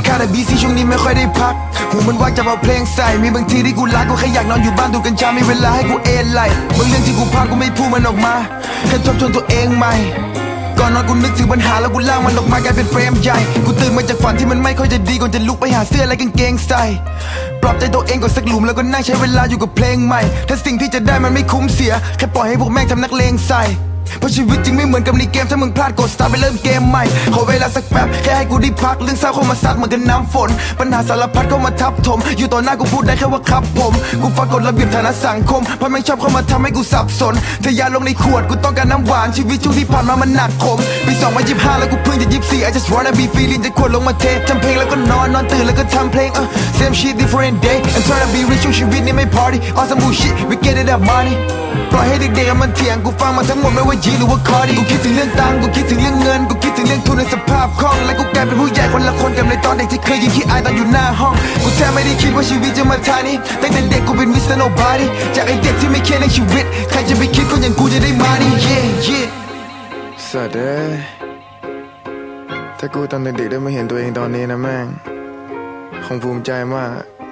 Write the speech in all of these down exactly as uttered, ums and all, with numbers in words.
ค่าแต่บีซีช่วงนี้ไม่ค่อยได้พักหูมันว่างจะเอาเพลงใส่มีบางทีที่กูรักกูแค่อยากนอนอยู่บ้านดูกัญชามีเวลาให้กูเอนไหลบางเรื่องที่กูพลาดกูไม่พูดมันออกมาแค่ทบทวนตัวเองใหม่ก่อนนอนกูนึกถึงปัญหาแล้วกูล่างมันออกมากลายเป็นเฟรมใหญ่กูตื่นมาจากฝันที่มันไม่ค่อยจะดีก่อนจะลุกไปหาเสื้อและกางเกงใส่ปลอบใจตัวเองก่อนสักหลุมแล้วก็นั่งใช้เวลาอยู่กับเพลงใหม่ถ้าสิ่งที่จะได้มันไม่คุ้มเสียแค่ปล่อยให้พวกแม่งทำนักเลงใส่เพราะชีวิตจริงไม่เหมือนกับในเกมถ้ามึงพลาดกดสตาร์ทไปเริ่มเกมใหม่ขอเวลาสักแป๊บแค่ให้กูได้พักเรื่องเศร้าเข้ามาซัดเหมือนกับน้ำฝนปัญหาสารพัดเข้ามาทับถมอยู่ต่อหน้ากูพูดได้แค่ว่าครับผมกูฟังกฎระเบียบฐานะสังคมเพราะแม่งชอบเข้ามาทำให้กูสับสนทะยานลงในขวดกูต้องการน้ำหวานชีวิตช่วงที่ผ่านมามันหนักขมปีสองพันยี่สิบห้าแล้วกูเพิ่งจะยี่สิบสี่ I just wanna be feeling จะขวดลงมาเททำเพลงแล้วก็นอนนอนตื่นแล้วก็ทำเพลง uh same shit different day I'm trying to be rich ช่วงชีวิตนี้ไม่ party on some bullshit we get it up money ปล่อยให้เด็กๆมันเถียงกูฟังมาทั้งหมดไม่ว่ายีหรือว่าคอร์ดีกูคิดถึงเรื่องตังกูคิดถึงเรื่องเงินกูคิดถึงเรื่องทุนในสภาพคล่องและกูกลายเป็นผู้ใหญ่คนละคนกับในตอนเด็กที่เคยยิ้มขี้อายตอนอยู่หน้าห้องกูแทบไม่ได้คิดว่าชีวิตจะมาทางนี้ตั้งแต่เด็กกูเป็นมิสเตอร์ nobody จากไอเด็กที่ไม่เคยในชีวิตใครจะไปคิดคนอย่างกูจะได้มานี่ yeah yeah สัตว์เอ้ยถ้ากูตอนเด็กๆได้มาเห็นตัวเองตอนนี้นะแม่งคงภูมิใจมาก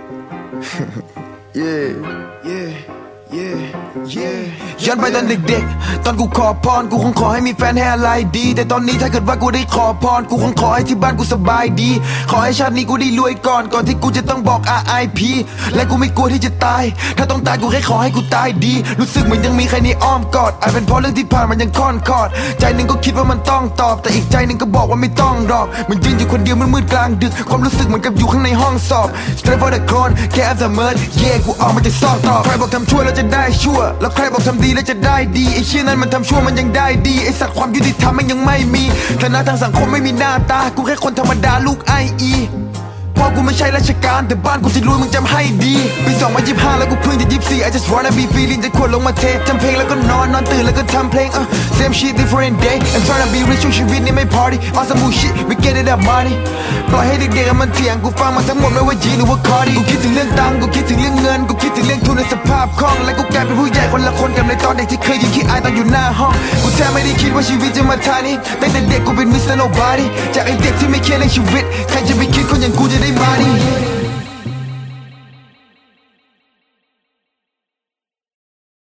yeah yeah yeah yeah ย้อนไปตอนเด็กๆตอนกูขอพรกูคงขอให้มีแฟนให้อะไรดีแต่ตอนนี้ถ้าเกิดว่ากูได้ขอพรกูคงขอให้ที่บ้านกูสบายดีขอให้ชาตินี้กูได้รวยก่อนก่อนที่กูจะต้องบอก อาร์ ไอ พี และกูไม่กลัวที่จะตายถ้าต้องตายกูแค่ขอให้กูตายดีรู้สึกเหมือนยังมีใครในอ้อมกอดอาจเป็นเพราะเรื่องที่ผ่านมันยังค่อนคอดใจหนึ่งก็คิดว่ามันต้องตอบแต่อีกใจหนึ่งก็บอกว่าไม่ต้องหรอกมันยืนอยู่คนเดียวมืดๆกลางดึกความรู้สึกเหมือนกับอยู่ข้างในห้องสอบ Straight for the con care of the mud yeah กูออกมาจากซอกตอกใครบอกทำชั่วแล้วจะได้ชั่วแล้วใครบอกทำดีแล้วจะได้ดีไอ้เชี่ยนั้นมันทำชั่วมันยังได้ดีไอ้สัตว์ความยุติธรรมมันยังไม่มีฐานะทางสังคมไม่มีหน้าตากูแค่คนธรรมดาลูกไออีพอกูไม่ใช่ราชการแต่บ้านกูจะรวยมึงจำให้ดีปีสองพันยี่สิบห้าแล้วกูเพิ่งจะยี่สิบสี่ I just wanna be feeling จะขวดลงมาเททำเพลงแล้วก็นอนนอนตื่นแล้วก็ทำเพลง uh same shit different day I'm trying to be rich ช่วงชีวิตนี้ไม่ party on some bullshit we get it up money ปล่อยให้เด็กๆมันเถียงกูฟังมาทั้งหมดไม่ว่ายีหรือว่าคอร์ดีกูคิดถึงเรื่องตังกูคิดถึงเรื่องเงินกูคิดถึงเรื่องทุนในสภาพคล่องและกูกลายเป็นผู้ใหญ่คนละคนกับในตอนเด็กที่เคยยิ้มขี้อายตอนอยู่หน้าห้องกูแทบไม่ได้คิดว่าชีวิตจะมาทางนี้ตั้งแต่เด็กกูเป็นมิสเตอร์ nobody จากไอเด็กที่ไม่เคยในชีวิตใครจะไปคิดคนอย่างกูจะได้มานี่